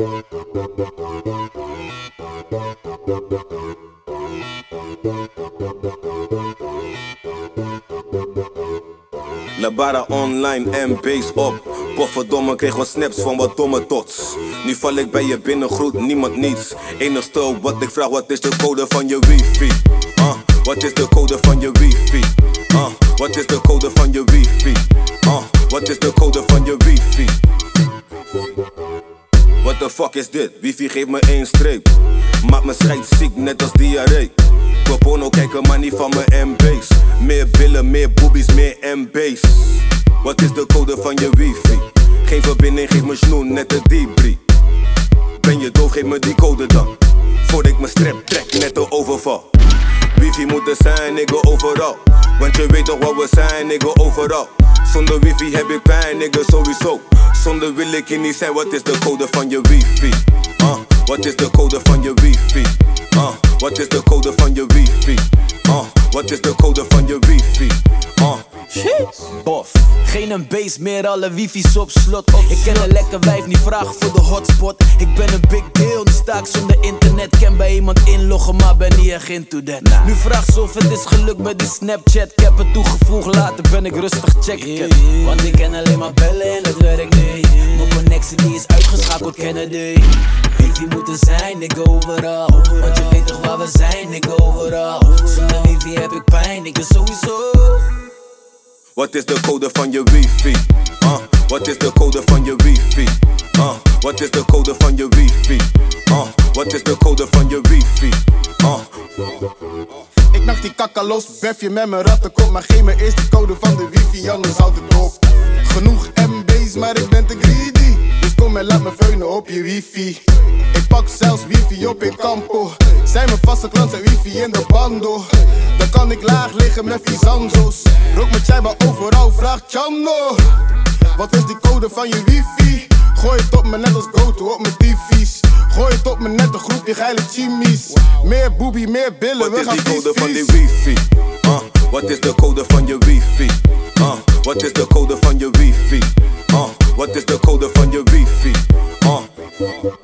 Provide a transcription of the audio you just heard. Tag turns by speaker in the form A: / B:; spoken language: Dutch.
A: Labara online en base op. Potverdomme, kreeg wat snaps van wat domme tots. Nu val ik bij je binnen, groet niemand niets. Enigste wat ik vraag, wat is de code van je wifi? Wat is de code van je wifi? Wat is de code van je wifi? Wat is de code van je wifi? What the fuck is dit? Wifi geeft me één streep. Maakt me scheidsziek, net als diarree. Porno kijken, maar niet van mijn MB's. Meer billen, meer boobies, meer MB's. Wat is de code van je wifi? Geen verbinding, geef me snoen, net de debris. Ben je doof, geef me die code dan. Voordat ik mijn strap trek, net de overval. Wifi moet er zijn, nigga, overal. Want je weet toch wat we zijn, nigga, overal. Zonder wifi heb ik pijn, nigga, sowieso. Zonder wil ik hier niet zijn, wat is de code van je wifi? Wat is de code van je wifi? Wat is de code van je wifi? Wat is de code van je wifi?
B: Bof, geen een base meer, alle wifi's op slot. Ik ken een lekker wijf, niet vragen voor de hotspot. Ik ben een big deal, nu sta ik zonder internet. Kan bij iemand inloggen, maar ben niet echt into that. Nu vraag ze of het is gelukt met die Snapchat. Ik heb het toegevoegd, later ben ik rustig checken. Want ik ken alleen maar bellen en het werkt niet. Mijn connectie die is uitgeschakeld, Kennedy. Wifi moet er zijn, nigga, overal. Want je weet toch waar we zijn, nigga, overal. Zonder wifi heb ik pijn, nigga, sowieso.
A: Wat is de code van je wifi? Wat is de code van je wifi? Wat is de code van je wifi? Wat is de code van je wifi?
C: Ik nacht die kakaloos, bef je met mijn rattenkop. Maar geef me eerst de code van de wifi, anders houdt het op. Genoeg MB's, maar ik ben te greedy. Dus kom en laat me veunen op je wifi. Ik pak zelfs wifi op in Campo. Zijn mijn vaste klanten wifi in de bando. Dan kan ik laag liggen met Fizanzo's. Rook met jij maar overal, vraag Chando. Wat is die code van je wifi? Gooi het op me net als GoTo op mijn tv's. Gooi het op me net een groepje geile chimmies. Meer boobie, meer billen, we gaan vies.
A: Wat is die code van die wifi? Wat is de code van je wifi? Wat is de code van je wifi? Wat is de code van je wifi?